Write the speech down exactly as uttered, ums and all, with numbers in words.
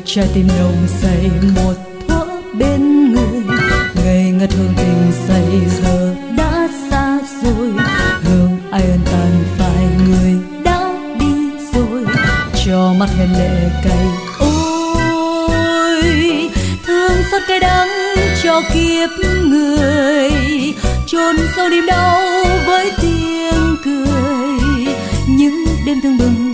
trái tim nồng say một thuở bên người, ngây ngất hương tình say giờ đã xa rồi, hương ai ân tàn phai người đã đi rồi, cho mắt hẹn lệ cay. Ôi thương xót cay đắng cho kiếp người, chôn sâu niềm đau với tiếng cười, những đêm thương bừng